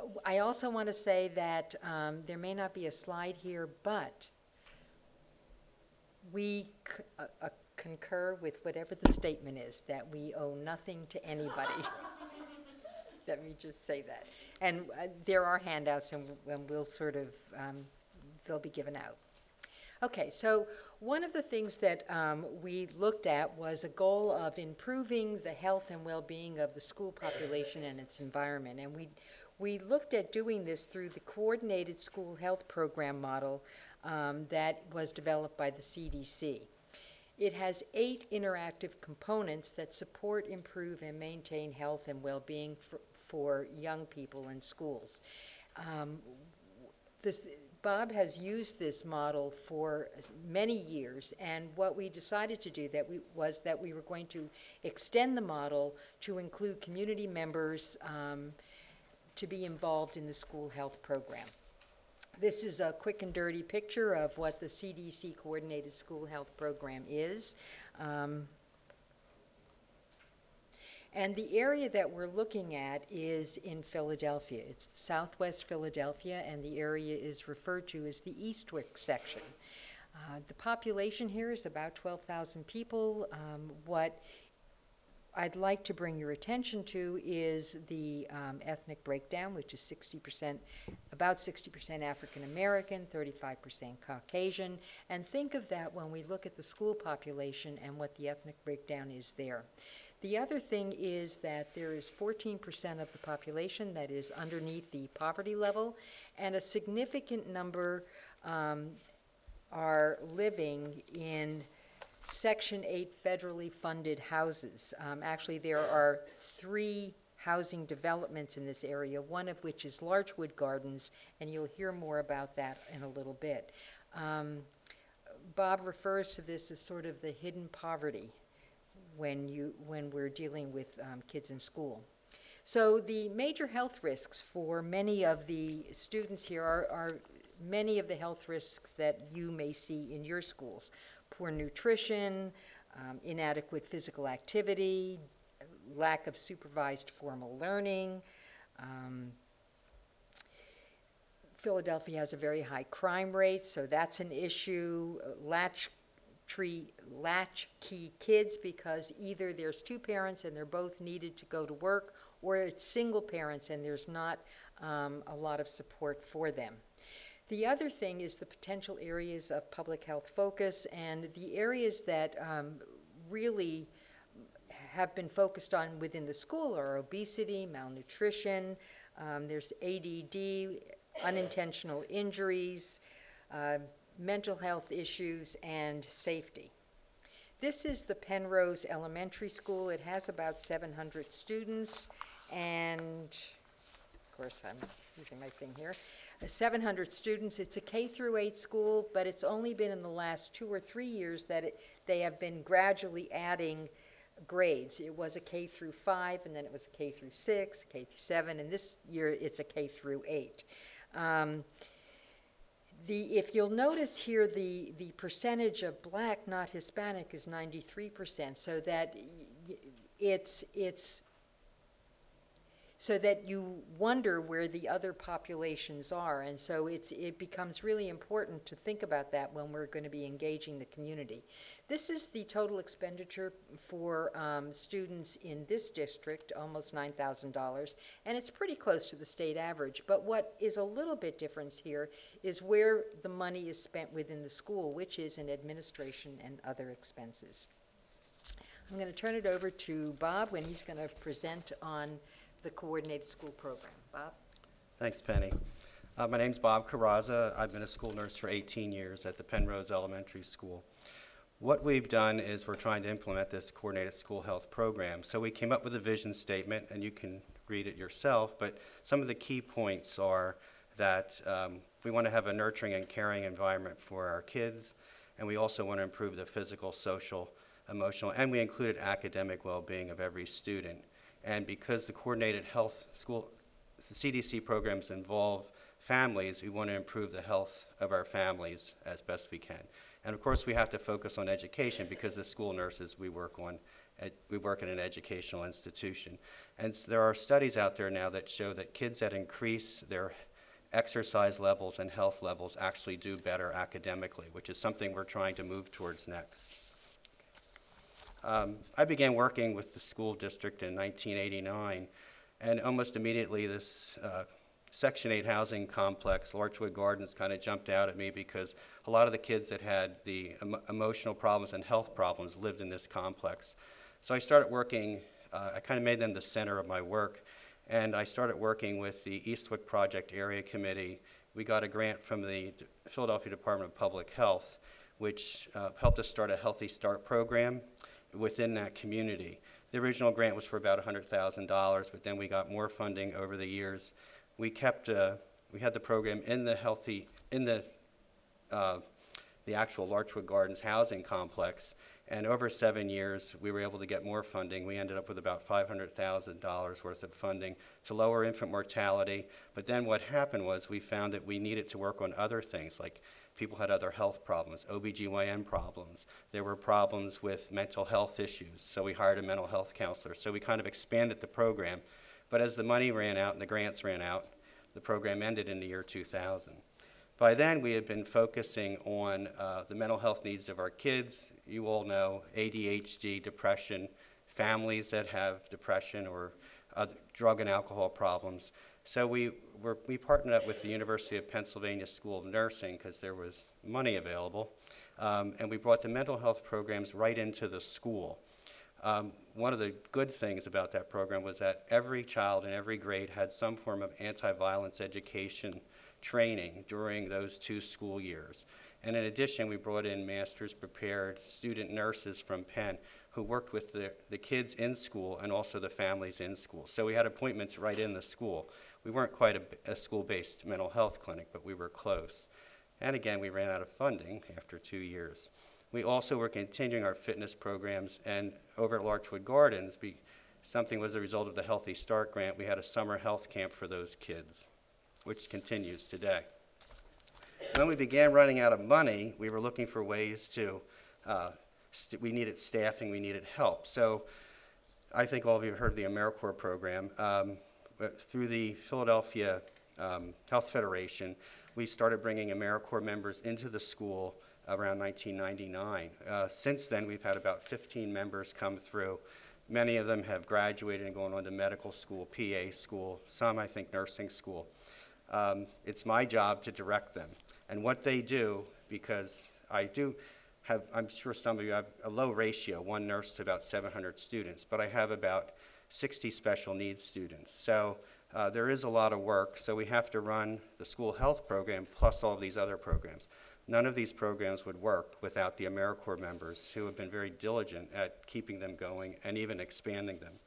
I also want to say that there may not be a slide here, but we concur with whatever the statement is, that we owe nothing to anybody. Let me just say that. And there are handouts, and we'll sort of, they'll be given out. Okay, so one of the things that we looked at was a goal of improving the health and well-being of the school population and its environment. And we looked at doing this through the Coordinated School Health Program model that was developed by the CDC. It has 8 interactive components that support, improve, and maintain health and well-being for young people in schools. Bob has used this model for many years, and what we decided to do was that we were going to extend the model to include community members to be involved in the school health program. This is a quick and dirty picture of what the CDC Coordinated School Health Program is. And the area that we're looking at is in Philadelphia. It's southwest Philadelphia, and the area is referred to as the Eastwick section. The population here is about 12,000 people. What I'd like to bring your attention to is the ethnic breakdown, which is about 60% African American, 35% Caucasian, and think of that when we look at the school population and what the ethnic breakdown is there. The other thing is that there is 14% of the population that is underneath the poverty level, and a significant number are living in Section 8 federally funded houses. Actually, there are 3 housing developments in this area, one of which is Larchwood Gardens, and you'll hear more about that in a little bit. Bob refers to this as sort of the hidden poverty when we're dealing with kids in school. So the major health risks for many of the students here are many of the health risks that you may see in your schools: poor nutrition, inadequate physical activity, lack of supervised formal learning. Philadelphia has a very high crime rate, so that's an issue. Latchkey kids, because either there's 2 parents and they're both needed to go to work, or it's single parents and there's not a lot of support for them. The other thing is the potential areas of public health focus, and the areas that really have been focused on within the school are obesity, malnutrition, there's ADD, unintentional injuries, mental health issues, and safety. This is the Penrose Elementary School. It has about 700 students, and of course I'm using my thing here. 700 students. It's a K through 8 school, but it's only been in the last 2 or 3 years that they have been gradually adding grades. It was a K through 5, and then it was a K through 6, K through 7, and this year it's a K through 8. If you'll notice here, the percentage of black, not Hispanic, is 93%, so that it's so that you wonder where the other populations are, and so it becomes really important to think about that when we're going to be engaging the community. This is the total expenditure for students in this district, almost $9,000, and it's pretty close to the state average. But what is a little bit different here is where the money is spent within the school, which is in administration and other expenses. I'm going to turn it over to Bob when he's going to present on the Coordinated School Program. Bob? Thanks, Penny. My name's Bob Carrazza. I've been a school nurse for 18 years at the Penrose Elementary School. What we've done is we're trying to implement this Coordinated School Health Program. So we came up with a vision statement, and you can read it yourself, but some of the key points are that we want to have a nurturing and caring environment for our kids, and we also want to improve the physical, social, emotional, and we included academic well-being of every student. And because the coordinated health school, the CDC programs involve families, we want to improve the health of our families as best we can. And of course, we have to focus on education because as school nurses, we work on we work in an educational institution. And there are studies out there now that show that kids that increase their exercise levels and health levels actually do better academically, which is something we're trying to move towards next. I began working with the school district in 1989, and almost immediately this Section 8 housing complex, Larchwood Gardens, kind of jumped out at me because a lot of the kids that had the emotional problems and health problems lived in this complex. So I started working, I kind of made them the center of my work, and I started working with the Eastwick Project Area Committee. We got a grant from the Philadelphia Department of Public Health, which helped us start a Healthy Start program within that community. The original grant was for about $100,000, but then we got more funding over the years. We had the program in the actual Larchwood Gardens housing complex, and over 7 years, we were able to get more funding. We ended up with about $500,000 worth of funding to lower infant mortality. But then what happened was we found that we needed to work on other things, like people had other health problems, OBGYN problems. There were problems with mental health issues, so we hired a mental health counselor. So we kind of expanded the program. But as the money ran out and the grants ran out, the program ended in the year 2000. By then, we had been focusing on the mental health needs of our kids. You all know ADHD, depression, families that have depression or drug and alcohol problems. So we partnered up with the University of Pennsylvania School of Nursing because there was money available, and we brought the mental health programs right into the school. One of the good things about that program was that every child in every grade had some form of anti-violence education training during those 2 school years. And in addition, we brought in master's prepared student nurses from Penn who worked with the kids in school and also the families in school. So we had appointments right in the school. We weren't quite a school-based mental health clinic, but we were close. And again, we ran out of funding after 2 years. We also were continuing our fitness programs, and over at Larchwood Gardens, something was a result of the Healthy Start grant. We had a summer health camp for those kids, which continues today. When we began running out of money, we were looking for ways to, we needed staffing, we needed help. So I think all of you have heard of the AmeriCorps program. Through the Philadelphia Health Federation, we started bringing AmeriCorps members into the school around 1999. Since then, we've had about 15 members come through. Many of them have graduated and gone on to medical school, PA school, some I think nursing school. It's my job to direct them. And what they do, because I do have, I'm sure some of you have a low ratio, 1 nurse to about 700 students, but I have about 60 special needs students. So there is a lot of work, so we have to run the school health program plus all of these other programs. None of these programs would work without the AmeriCorps members who have been very diligent at keeping them going and even expanding them.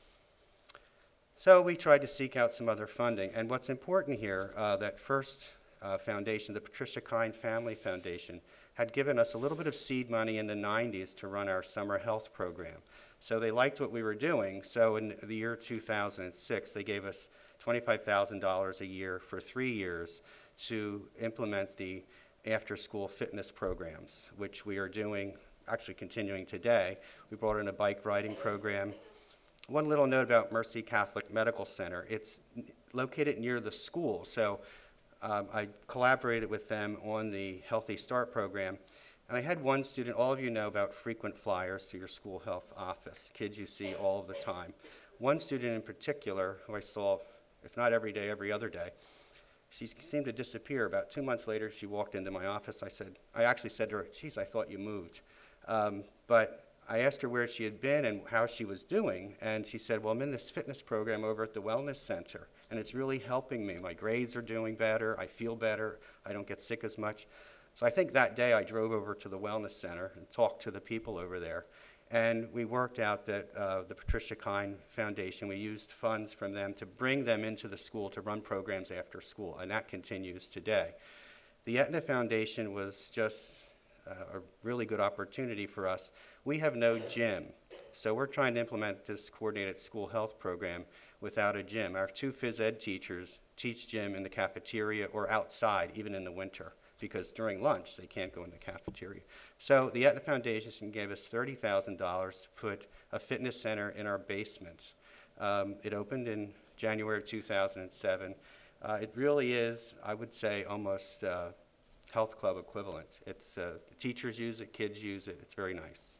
So we tried to seek out some other funding. And what's important here, that first foundation, the Patricia Kind Family Foundation, had given us a little bit of seed money in the 90s to run our summer health program. So they liked what we were doing. So in the year 2006, they gave us $25,000 a year for 3 years to implement the after-school fitness programs, which we are doing, actually continuing today. We brought in a bike riding program. One little note about Mercy Catholic Medical Center. It's located near the school, so I collaborated with them on the Healthy Start program. And I had one student, all of you know about frequent flyers to your school health office, kids you see all of the time. One student in particular, who I saw, if not every day, every other day, she seemed to disappear. About 2 months later, she walked into my office. I actually said to her, geez, I thought you moved. But I asked her where she had been and how she was doing, and she said, well, I'm in this fitness program over at the Wellness Center, and it's really helping me. My grades are doing better. I feel better. I don't get sick as much. So I think that day I drove over to the Wellness Center and talked to the people over there. And we worked out that the Patricia Kind Foundation, we used funds from them to bring them into the school to run programs after school, and that continues today. The Aetna Foundation was just a really good opportunity for us. We have no gym, so we're trying to implement this coordinated school health program without a gym. Our 2 phys ed teachers teach gym in the cafeteria or outside, even in the winter. because during lunch they can't go in the cafeteria. So the Aetna Foundation gave us $30,000 to put a fitness center in our basement. It opened in January of 2007. It really is, I would say, almost health club equivalent. It's teachers use it, kids use it. It's very nice.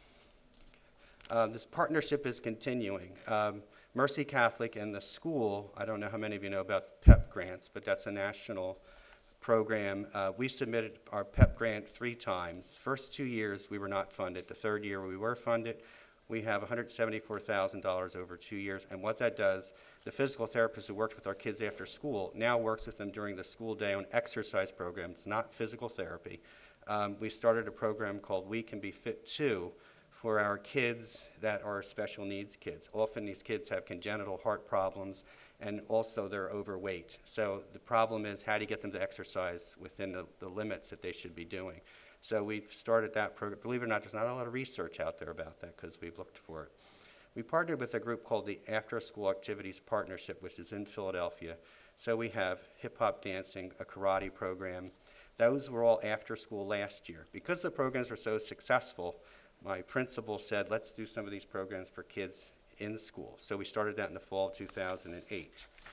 This partnership is continuing. Mercy Catholic and the school, I don't know how many of you know about PEP grants, but that's a national program. We submitted our PEP grant 3 times. First 2 years we were not funded. The third year we were funded. We have $174,000 over 2 years, and what that does, the physical therapist who worked with our kids after school now works with them during the school day on exercise programs, not physical therapy. We started a program called We Can Be Fit Too for our kids that are special needs kids. Often these kids have congenital heart problems, and also they're overweight. So the problem is, how do you get them to exercise within the limits that they should be doing? So we've started that program. Believe it or not, there's not a lot of research out there about that because we've looked for it. We partnered with a group called the After School Activities Partnership, which is in Philadelphia. So we have hip hop dancing, a karate program. Those were all after school last year. Because the programs were so successful, my principal said, let's do some of these programs for kids in school. So we started that in the fall of 2008.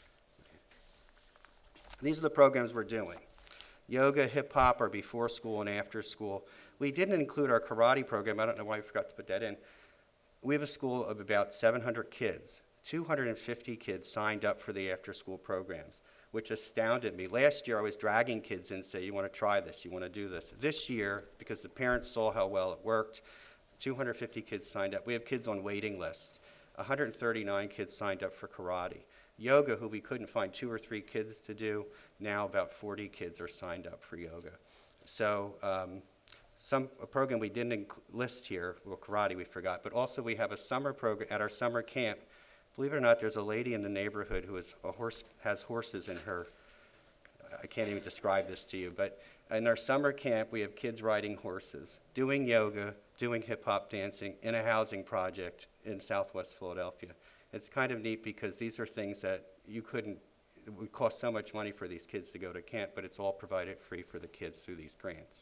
These are the programs we're doing. Yoga, hip hop are before school and after school. We didn't include our karate program. I don't know why we forgot to put that in. We have a school of about 700 kids. 250 kids signed up for the after school programs, which astounded me. Last year I was dragging kids in and say, you want to try this, you want to do this. This year, because the parents saw how well it worked, 250 kids signed up. We have kids on waiting lists. 139 kids signed up for karate. Yoga, who we couldn't find 2 or 3 kids to do, now about 40 kids are signed up for yoga. So a program we didn't list here, well, karate we forgot, but also we have a summer program at our summer camp. Believe it or not, there's a lady in the neighborhood who has horses in her, I can't even describe this to you, but in our summer camp we have kids riding horses, doing yoga, doing hip hop dancing in a housing project in Southwest Philadelphia. It's kind of neat because these are things that it would cost so much money for these kids to go to camp, but it's all provided free for the kids through these grants.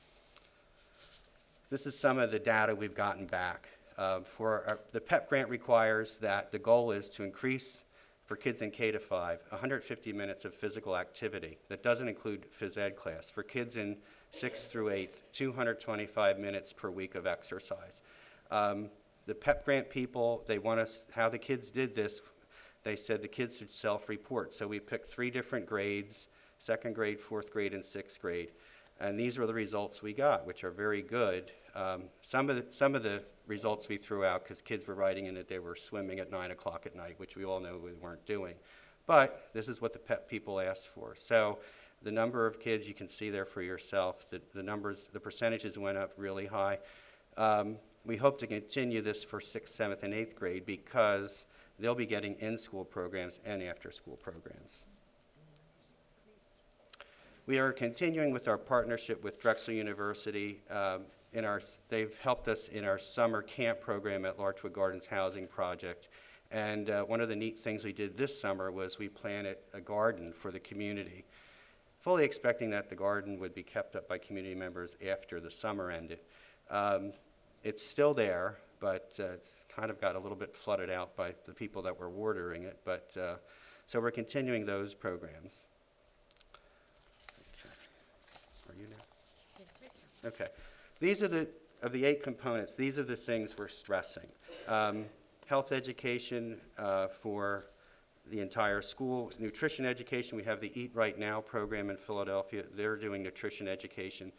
This is some of the data we've gotten back. The PEP grant requires that the goal is to increase, for kids in K to 5, 150 minutes of physical activity. That doesn't include phys ed class. For kids in 6th through 8th, 225 minutes per week of exercise. The PEP grant people, they want us, how the kids did this, they said the kids should self-report. So we picked 3 different grades, 2nd grade, 4th grade, and 6th grade. And these were the results we got, which are very good. Some of the results we threw out because kids were writing in that they were swimming at 9 o'clock at night, which we all know we weren't doing. But this is what the PEP people asked for. So the number of kids you can see there for yourself, the percentages went up really high. We hope to continue this for 6th, 7th, and 8th grade because they'll be getting in-school programs and after-school programs. We are continuing with our partnership with Drexel University. They've helped us in our summer camp program at Larchwood Gardens Housing Project. And one of the neat things we did this summer was we planted a garden for the community, fully expecting that the garden would be kept up by community members after the summer ended. It's still there, but it's kind of got a little bit flooded out by the people that were watering it. But so we're continuing those programs. Okay. Are you now? Okay. These are of the 8 components, these are the things we're stressing. Health education for the entire school. Nutrition education, we have the Eat Right Now program in Philadelphia. They're doing nutrition education.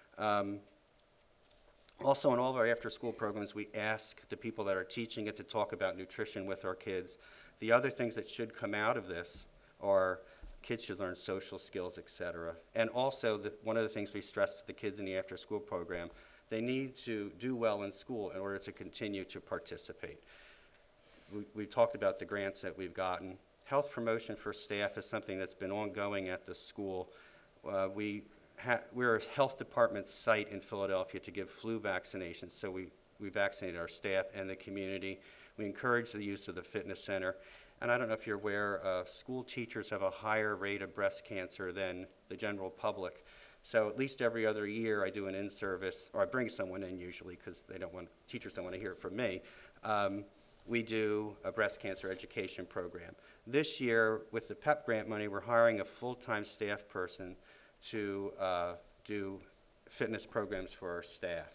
Also, in all of our after-school programs, we ask the people that are teaching it to talk about nutrition with our kids. The other things that should come out of this are kids should learn social skills, etc. And also, one of the things we stress to the kids in the after-school program, they need to do well in school in order to continue to participate. We talked about the grants that we've gotten. Health promotion for staff is something that's been ongoing at the school. We're a health department site in Philadelphia to give flu vaccinations, so we vaccinate our staff and the community. We encourage the use of the fitness center. And I don't know if you're aware, school teachers have a higher rate of breast cancer than the general public. So at least every other year, I do an in-service, or I bring someone in usually because teachers don't want to hear it from me. We do a breast cancer education program. This year, with the PEP grant money, we're hiring a full-time staff person to do fitness programs for our staff.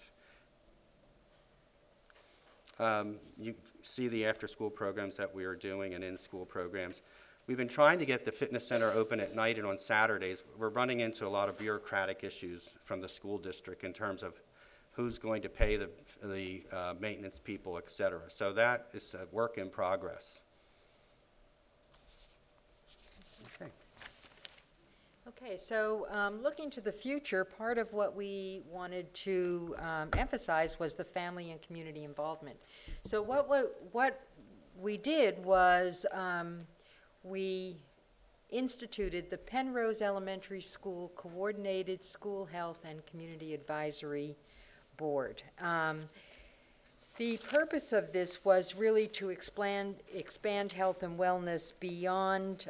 You see the after-school programs that we are doing and in-school programs. We've been trying to get the fitness center open at night and on Saturdays. We're running into a lot of bureaucratic issues from the school district in terms of who's going to pay the maintenance people, et cetera. So that is a work in progress. Okay. Okay, so looking to the future, part of what we wanted to emphasize was the family and community involvement. So what we did was we instituted the Penrose Elementary School Coordinated School Health and Community Advisory Board. The purpose of this was really to expand health and wellness beyond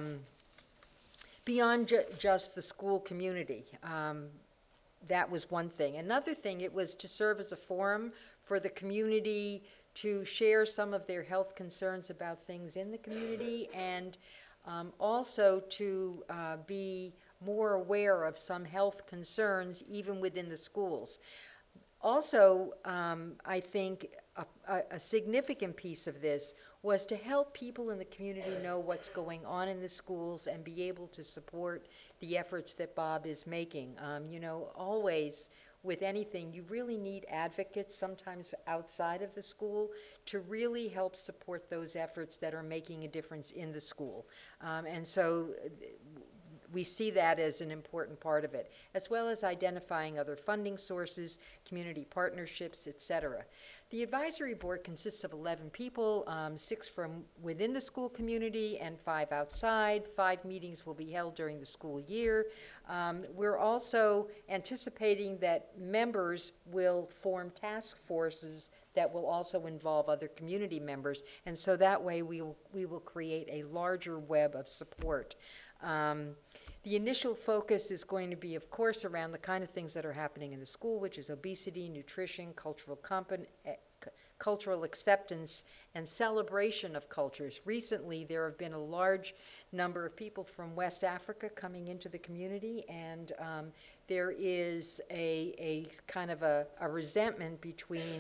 just the school community. That was one thing. Another thing, it was to serve as a forum for the community to share some of their health concerns about things in the community, and also to be more aware of some health concerns even within the schools. Also, I think a significant piece of this was to help people in the community know what's going on in the schools and be able to support the efforts that Bob is making. You know, always with anything, you really need advocates, sometimes outside of the school, to really help support those efforts that are making a difference in the school. And so we see that as an important part of it, as well as identifying other funding sources, community partnerships, etc. The advisory board consists of 11 people, 6 from within the school community and 5 outside. 5 meetings will be held during the school year. We're also anticipating that members will form task forces that will also involve other community members, and so that way we will create a larger web of support. The initial focus is going to be, of course, around the kind of things that are happening in the school, which is obesity, nutrition, cultural acceptance, and celebration of cultures. Recently, there have been a large number of people from West Africa coming into the community, and there is a kind of a resentment between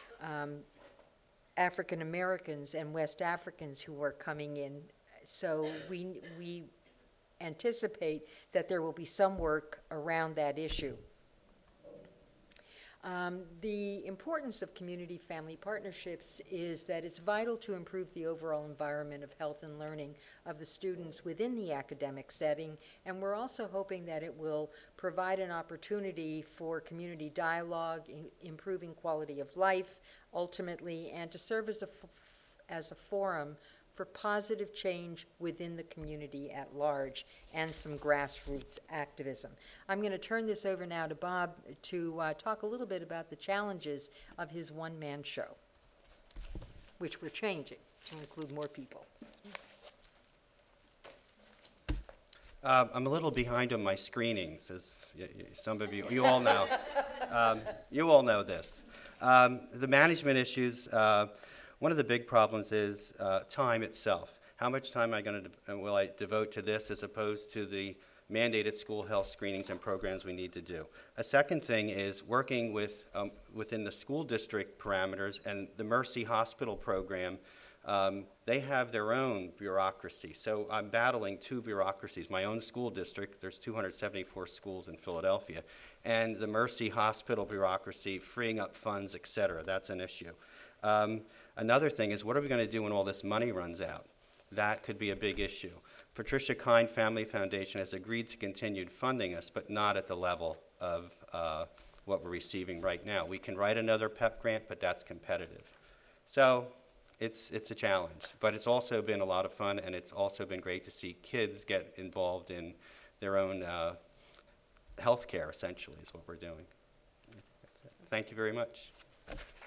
African Americans and West Africans who are coming in. So we anticipate that there will be some work around that issue. The importance of community family partnerships is that it's vital to improve the overall environment of health and learning of the students within the academic setting, and we're also hoping that it will provide an opportunity for community dialogue, improving quality of life, ultimately, and to serve as a forum for positive change within the community at large and some grassroots activism. I'm going to turn this over now to Bob to talk a little bit about the challenges of his one-man show, which we're changing to include more people. I'm a little behind on my screenings, as some of you all know. You all know this. The management issues, one of the big problems is time itself. How much time will I devote to this as opposed to the mandated school health screenings and programs we need to do? A second thing is working within the school district parameters and the Mercy Hospital program. They have their own bureaucracy. So I'm battling 2 bureaucracies. My own school district, there's 274 schools in Philadelphia, and the Mercy Hospital bureaucracy, freeing up funds, et cetera. That's an issue. Another thing is, what are we going to do when all this money runs out? That could be a big issue. Patricia Kind Family Foundation has agreed to continue funding us, but not at the level of what we're receiving right now. We can write another PEP grant, but that's competitive. So it's a challenge, but it's also been a lot of fun, and it's also been great to see kids get involved in their own health care, essentially, is what we're doing. Thank you very much.